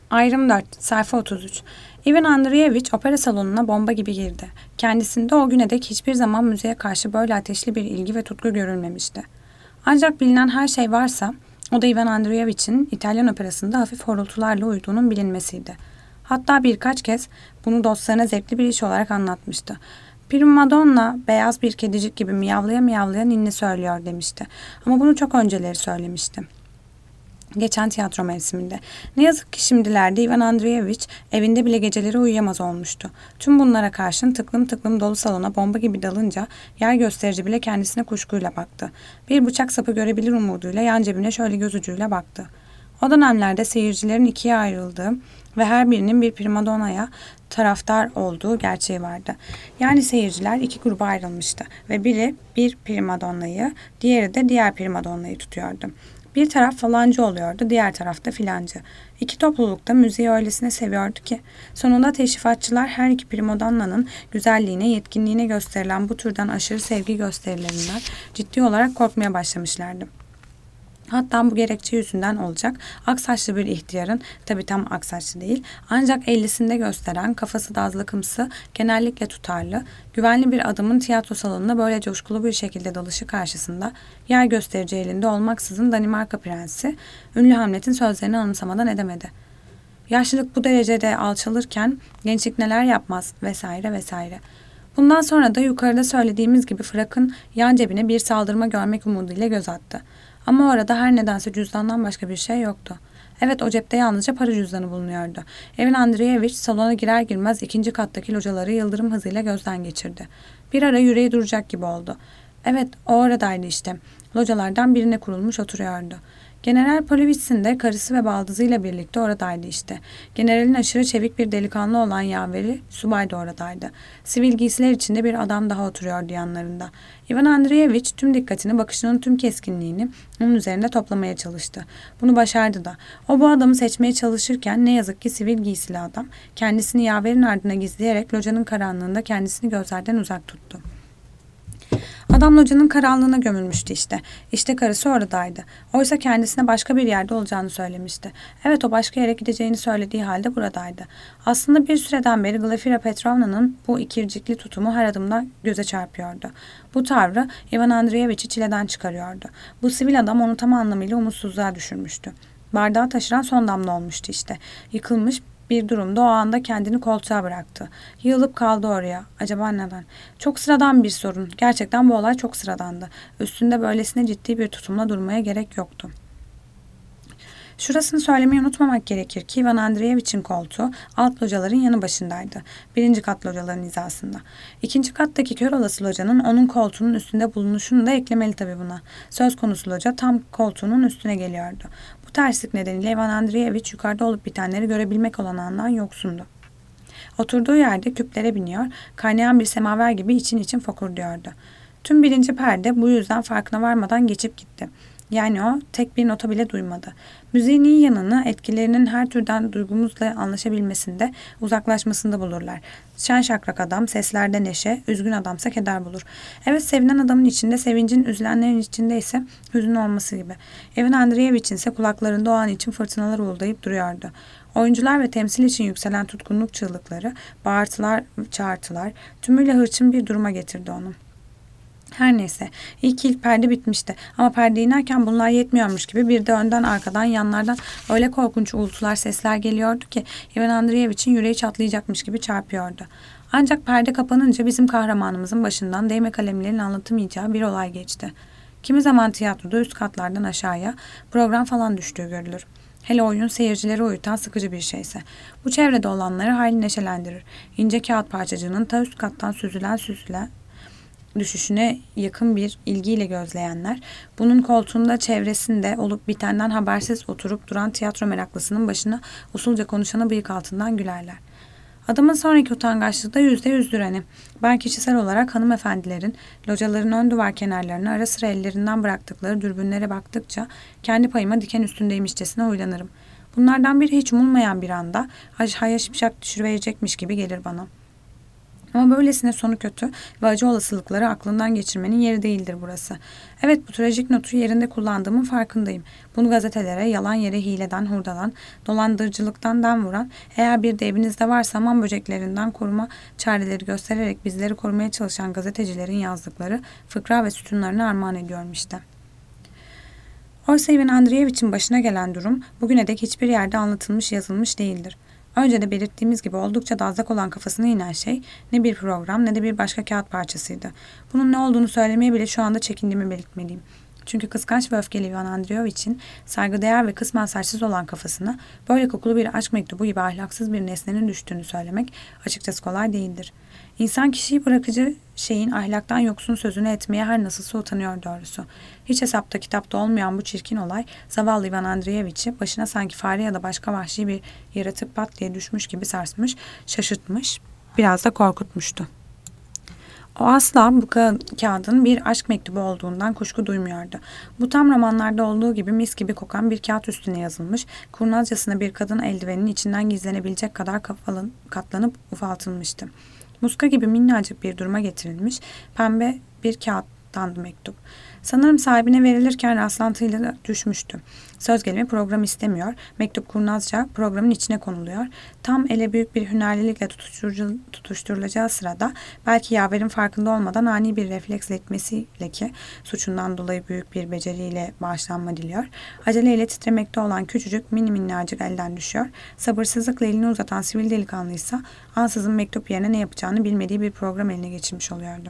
Ayrım 4, sayfa 33. Ivan Andreyevich opera salonuna bomba gibi girdi. Kendisinde o güne dek hiçbir zaman müziğe karşı böyle ateşli bir ilgi ve tutku görülmemişti. Ancak bilinen her şey varsa, o da Ivan Andreyevich'in İtalyan operasında hafif horultularla uyduğunun bilinmesiydi. Hatta birkaç kez bunu dostlarına zevkli bir iş olarak anlatmıştı. Primadonna beyaz bir kedicik gibi miyavlaya miyavlaya ninni söylüyor demişti. Ama bunu çok önceleri söylemişti. Geçen tiyatro mevsiminde. Ne yazık ki şimdilerde Ivan Andreyevich evinde bile geceleri uyuyamaz olmuştu. Tüm bunlara karşın tıklım tıklım dolu salona bomba gibi dalınca yer gösterici bile kendisine kuşkuyla baktı. Bir bıçak sapı görebilir umuduyla yan cebine şöyle göz ucuyla baktı. O dönemlerde seyircilerin ikiye ayrıldığı ve her birinin bir primadonna'ya taraftar olduğu gerçeği vardı. Yani seyirciler iki gruba ayrılmıştı ve biri bir primadonna'yı, diğeri de diğer primadonna'yı tutuyordu. Bir taraf falancı oluyordu, diğer tarafta filancı. İki topluluk da müziği öylesine seviyordu ki sonunda teşrifatçılar her iki primadonna'nın güzelliğine, yetkinliğine gösterilen bu türden aşırı sevgi gösterilerinden ciddi olarak korkmaya başlamışlardı. Hatta bu gerekçe yüzünden olacak aksaçlı bir ihtiyarın, tabi tam aksaçlı değil, ancak 50'sinde gösteren, kafası dazlakımsı, genellikle tutarlı, güvenli bir adamın tiyatro salonuna böyle coşkulu bir şekilde dalışı karşısında yer gösterici elinde olmaksızın Danimarka prensi, ünlü Hamlet'in sözlerini anımsamadan edemedi. Yaşlılık bu derecede alçalırken gençlik neler yapmaz vesaire vesaire. Bundan sonra da yukarıda söylediğimiz gibi Fırak'ın yan cebine bir saldırma görmek umuduyla göz attı. Ama orada her nedense cüzdandan başka bir şey yoktu. Evet, o cepte yalnızca para cüzdanı bulunuyordu. Ivan Andreyevich salona girer girmez ikinci kattaki locaları yıldırım hızıyla gözden geçirdi. Bir ara yüreği duracak gibi oldu. Evet, o oradaydı işte. Localardan birine kurulmuş oturuyordu. General Polivitz'in de karısı ve baldızıyla birlikte oradaydı işte. Generalin aşırı çevik bir delikanlı olan yaveri subay da oradaydı. Sivil giysiler içinde bir adam daha oturuyordu yanlarında. Ivan Andreyevich tüm dikkatini, bakışının tüm keskinliğini onun üzerinde toplamaya çalıştı. Bunu başardı da. O bu adamı seçmeye çalışırken ne yazık ki sivil giysili adam kendisini yaverin ardına gizleyerek locanın karanlığında kendisini gözlerden uzak tuttu. Adam locanın karanlığına gömülmüştü işte. İşte karısı oradaydı. Oysa kendisine başka bir yerde olacağını söylemişti. Evet, o başka yere gideceğini söylediği halde buradaydı. Aslında bir süreden beri Glafira Petrovna'nın bu ikircikli tutumu her adımda göze çarpıyordu. Bu tavrı Ivan Andreyevich'i çileden çıkarıyordu. Bu sivil adam onu tam anlamıyla umutsuzluğa düşürmüştü. Bardağı taşıran son damla olmuştu işte. Yıkılmış bir durumda o anda kendini koltuğa bıraktı. Yığılıp kaldı oraya. Acaba neden? Çok sıradan bir sorun. Gerçekten bu olay çok sıradandı. Üstünde böylesine ciddi bir tutumla durmaya gerek yoktu. Şurasını söylemeyi unutmamak gerekir ki Ivan Andreyevich'in koltuğu alt locaların yanı başındaydı. Birinci kat locaların hizasında. İkinci kattaki kör olası locanın onun koltuğunun üstünde bulunuşunu da eklemeli tabii buna. Söz konusu loca tam koltuğunun üstüne geliyordu. Bu terslik nedeniyle Ivan Andreyevich yukarıda olup bitenleri görebilmek olanağından yoksundu. Oturduğu yerde küplere biniyor, kaynayan bir semaver gibi için için fokurduyordu. Tüm birinci perde bu yüzden farkına varmadan geçip gitti. Yani o tek bir nota bile duymadı. Müziğin iyi yanını etkilerinin her türden duygumuzla anlaşabilmesinde, uzaklaşmasında bulurlar. Şen şakrak adam seslerde neşe, üzgün adamsa keder bulur. Evet, sevinen adamın içinde sevincin, üzülenlerin içinde ise hüzün olması gibi. Ivan Andreyevich'in ise kulaklarında o an için fırtınalar uğuldayıp duruyordu. Oyuncular ve temsil için yükselen tutkunluk çığlıkları, bağırtılar, çağırtılar tümüyle hırçın bir duruma getirdi onu. Her neyse, ilk perde bitmişti ama perde inerken bunlar yetmiyormuş gibi bir de önden, arkadan, yanlardan öyle korkunç uğultular, sesler geliyordu ki Ivan Andreyevich'in yüreği çatlayacakmış gibi çarpıyordu. Ancak perde kapanınca bizim kahramanımızın başından değme kalemlerin anlatamayacağı bir olay geçti. Kimi zaman tiyatroda üst katlardan aşağıya program falan düştüğü görülür. Hele oyun seyircileri uyutan sıkıcı bir şeyse. Bu çevrede olanları hayli neşelendirir. İnce kağıt parçacığının ta üst kattan süzülen düşüşüne yakın bir ilgiyle gözleyenler, bunun koltuğunda çevresinde olup bitenden habersiz oturup duran tiyatro meraklısının başına usulca konuşana bıyık altından gülerler. Adamın sonraki utangaçlığı da %100 düreni. Ben kişisel olarak hanımefendilerin, locaların ön duvar kenarlarına ara sıra ellerinden bıraktıkları dürbünlere baktıkça kendi payıma diken üstündeymişçesine huylanırım. Bunlardan biri hiç umulmayan bir anda hayya şipşak düşürüverecekmiş gibi gelir bana. Ama böylesine sonu kötü ve acı olasılıkları aklından geçirmenin yeri değildir burası. Evet, bu trajik notu yerinde kullandığımın farkındayım. Bunu gazetelere yalan yere hileden, hurdadan, dolandırıcılıktan dem vuran, eğer bir de evinizde varsa hamam böceklerinden koruma çareleri göstererek bizleri korumaya çalışan gazetecilerin yazdıkları fıkra ve sütunlarını armağan ediyorum işte. Oysa Ivan Andreyevich'in başına gelen durum bugüne dek hiçbir yerde anlatılmış yazılmış değildir. Önce de belirttiğimiz gibi oldukça dazlak olan kafasına inen şey ne bir program ne de bir başka kağıt parçasıydı. Bunun ne olduğunu söylemeye bile şu anda çekindiğimi belirtmeliyim. Çünkü kıskanç ve öfkeli Ivan Andreyevich'in saygıdeğer ve kısmen saçsız olan kafasına böyle kokulu bir aşk mektubu gibi ahlaksız bir nesnenin düştüğünü söylemek açıkçası kolay değildir. İnsan kişiyi bırakıcı şeyin ahlaktan yoksun sözünü etmeye her nasılsa utanıyor doğrusu. Hiç hesapta kitapta olmayan bu çirkin olay zavallı Ivan Andreyevich'i başına sanki fare ya da başka vahşi bir yaratık pat diye düşmüş gibi sarsmış, şaşırtmış, biraz da korkutmuştu. O asla bu kağıdın bir aşk mektubu olduğundan kuşku duymuyordu. Bu tam romanlarda olduğu gibi mis gibi kokan bir kağıt üstüne yazılmış, kurnazcasına bir kadın eldiveninin içinden gizlenebilecek kadar katlanıp ufaltılmıştı. Muska gibi minnacık bir duruma getirilmiş, pembe bir kağıttandı mektup. Sanırım sahibine verilirken rastlantıyla düşmüştü. Söz gelimi program istemiyor, mektup kurnazca programın içine konuluyor. Tam ele büyük bir hünerlilikle tutuşturulacağı sırada belki yaverin farkında olmadan ani bir refleksle itmesiyle ki suçundan dolayı büyük bir beceriyle bağışlanma diliyor. Aceleyle titremekte olan küçücük mini minnacık elden düşüyor. Sabırsızlıkla elini uzatan sivil delikanlıysa ansızın mektup yerine ne yapacağını bilmediği bir program eline geçirmiş oluyordu.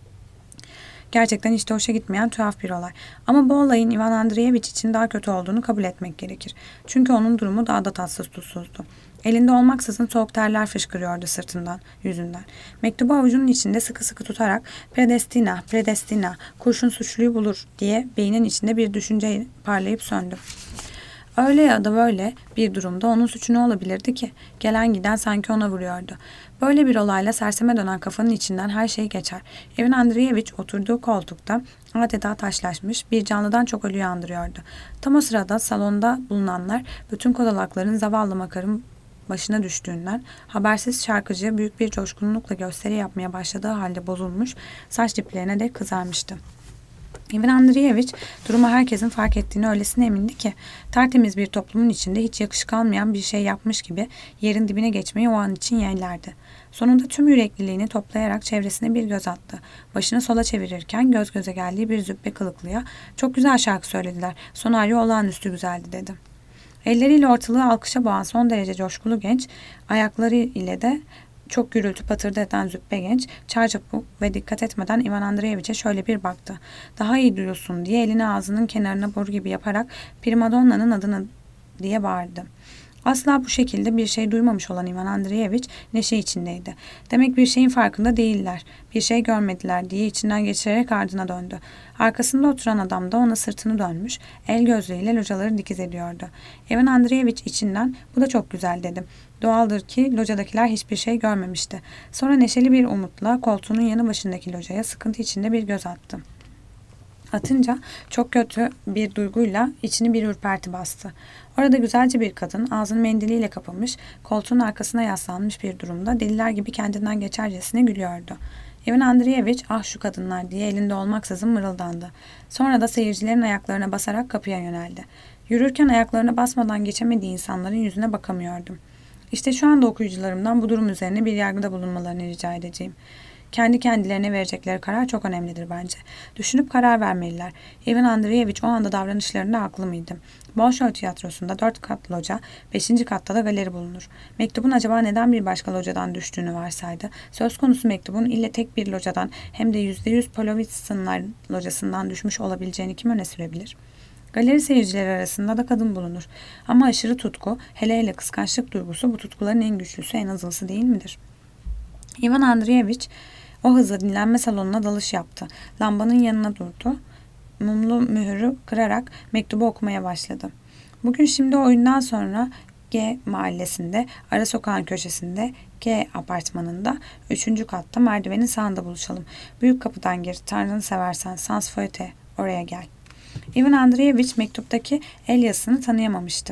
Gerçekten hiç de hoşa gitmeyen tuhaf bir olay. Ama bu olayın Ivan Andreyevich için daha kötü olduğunu kabul etmek gerekir. Çünkü onun durumu daha da tatsız tuzsuzdu. Elinde olmaksızın soğuk terler fışkırıyordu sırtından, yüzünden. Mektubu avucunun içinde sıkı sıkı tutarak predestina, predestina, kurşun suçluyu bulur diye beynin içinde bir düşünce parlayıp söndü. Öyle ya da böyle bir durumda onun suçu ne olabilirdi ki? Gelen giden sanki ona vuruyordu. Böyle bir olayla serseme dönen kafanın içinden her şey geçer. Ivan Andreyevich oturduğu koltukta adeta taşlaşmış bir canlıdan çok ölüyü andırıyordu. Tam o sırada salonda bulunanlar bütün kozalakların zavallı makarın başına düştüğünden habersiz şarkıcı büyük bir coşkunlukla gösteri yapmaya başladığı halde bozulmuş, saç diplerine de kızarmıştı. Ivan Andreyevich durumu herkesin fark ettiğini öylesine emindi ki tertemiz bir toplumun içinde hiç yakışık almayan bir şey yapmış gibi yerin dibine geçmeyi o an için yeğlerdi. Sonunda tüm yürekliliğini toplayarak çevresine bir göz attı. Başını sola çevirirken göz göze geldiği bir züppe kılıklıya "Çok güzel şarkı söylediler. Sonaryo olağanüstü güzeldi." dedi. Elleriyle ortalığı alkışa boğan son derece coşkulu genç, ayakları ile de çok gürültü patırdı eden züppe genç, çarçabuk ve dikkat etmeden Ivan Andreyevich'e şöyle bir baktı. "Daha iyi duyulsun" diye elini ağzının kenarına boru gibi yaparak primadonna'nın adını diye bağırdı. Asla bu şekilde bir şey duymamış olan Ivan Andreyevich neşe içindeydi. Demek bir şeyin farkında değiller, bir şey görmediler diye içinden geçirerek ardına döndü. Arkasında oturan adam da ona sırtını dönmüş, el gözlüğüyle locaları dikiz ediyordu. Ivan Andreyevich içinden "Bu da çok güzel" dedi. Doğaldır ki locadakiler hiçbir şey görmemişti. Sonra neşeli bir umutla koltuğunun yanı başındaki locaya sıkıntı içinde bir göz attı. Atınca çok kötü bir duyguyla içini bir ürperti bastı. Orada güzelce bir kadın ağzını mendiliyle kapamış, koltuğun arkasına yaslanmış bir durumda deliler gibi kendinden geçercesine gülüyordu. Ivan Andreyevich "Ah şu kadınlar" diye elinde olmaksızın mırıldandı. Sonra da seyircilerin ayaklarına basarak kapıya yöneldi. Yürürken ayaklarına basmadan geçemediği insanların yüzüne bakamıyordum. İşte şu anda okuyucularımdan bu durum üzerine bir yargıda bulunmalarını rica edeceğim. Kendi kendilerine verecekleri karar çok önemlidir bence. Düşünüp karar vermeliler. Ivan Andreyevich o anda davranışlarında haklı mıydı? Bolşoy tiyatrosunda 4 kat loca, 5. katta da galeri bulunur. Mektubun acaba neden bir başka locadan düştüğünü varsaydı. Söz konusu mektubun ille tek bir locadan hem de %100 Polovitsynlar locasından düşmüş olabileceğini kim öne sürebilir? Galeri seyircileri arasında da kadın bulunur. Ama aşırı tutku, hele hele kıskançlık duygusu bu tutkuların en güçlüsü, en azılısı değil midir? Ivan Andreyevich o hızla dinlenme salonuna dalış yaptı. Lambanın yanına durdu. Mumlu mühürü kırarak mektubu okumaya başladı. "Bugün şimdi oyundan sonra G mahallesinde, ara sokağın köşesinde, G apartmanında, 3. katta merdivenin sağında buluşalım. Büyük kapıdan gir, Tanrını seversen, sans foyete, oraya gel." Ivan Andreyevich mektuptaki el yazısını tanıyamamıştı.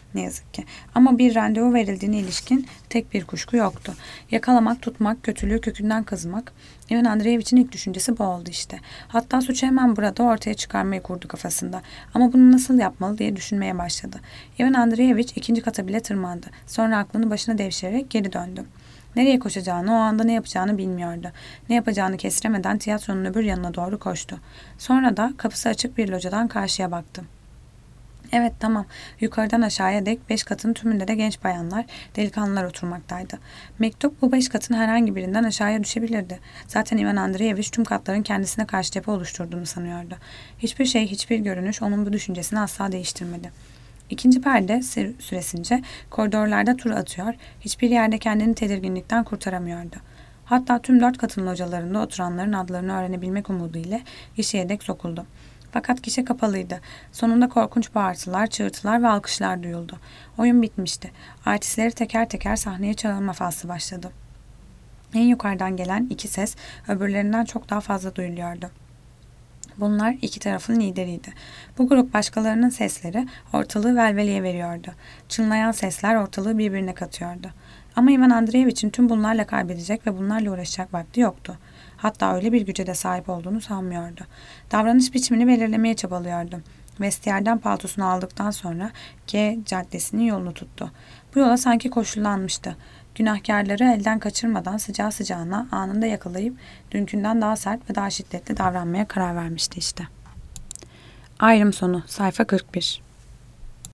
ne yazık ki. Ama bir randevu verildiğine ilişkin tek bir kuşku yoktu. Yakalamak, tutmak, kötülüğü kökünden kazımak. Ivan Andreevich'in ilk düşüncesi bu oldu işte. Hatta suçu hemen burada ortaya çıkarmayı kurdu kafasında. Ama bunu nasıl yapmalı diye düşünmeye başladı. Ivan Andreevich ikinci kata bile tırmandı. Sonra aklını başına devşirerek geri döndü. Nereye koşacağını, o anda ne yapacağını bilmiyordu. Ne yapacağını kestiremeden tiyatronun öbür yanına doğru koştu. Sonra da kapısı açık bir locadan karşıya baktı. Evet, tamam. Yukarıdan aşağıya dek 5 katın tümünde de genç bayanlar, delikanlılar oturmaktaydı. Mektup bu 5 katın herhangi birinden aşağıya düşebilirdi. Zaten Ivan Andreevich tüm katların kendisine karşı cephe oluşturduğunu sanıyordu. Hiçbir şey, hiçbir görünüş onun bu düşüncesini asla değiştirmedi. İkinci perde süresince koridorlarda tur atıyor, hiçbir yerde kendini tedirginlikten kurtaramıyordu. Hatta tüm 4 katın localarında oturanların adlarını öğrenebilmek umudu ile gişeye dek sokuldu. Fakat gişe kapalıydı. Sonunda korkunç bağırtılar, çığırtılar ve alkışlar duyuldu. Oyun bitmişti. Artistleri teker teker sahneye çağırma faslı başladı. En yukarıdan gelen iki ses öbürlerinden çok daha fazla duyuluyordu. Bunlar iki tarafın lideriydi. Bu grup başkalarının sesleri ortalığı velveleye veriyordu. Çınlayan sesler ortalığı birbirine katıyordu. Ama Ivan Andreevich'in tüm bunlarla kaybedecek ve bunlarla uğraşacak vakti yoktu. Hatta öyle bir güce de sahip olduğunu sanmıyordu. Davranış biçimini belirlemeye çabalıyordu. Vestiyerden paltosunu aldıktan sonra G caddesinin yolunu tuttu. Bu yola sanki koşullanmıştı. Günahkarları elden kaçırmadan sıcağı sıcağına anında yakalayıp dünkünden daha sert ve daha şiddetli davranmaya karar vermişti işte. Ayrım sonu sayfa 41.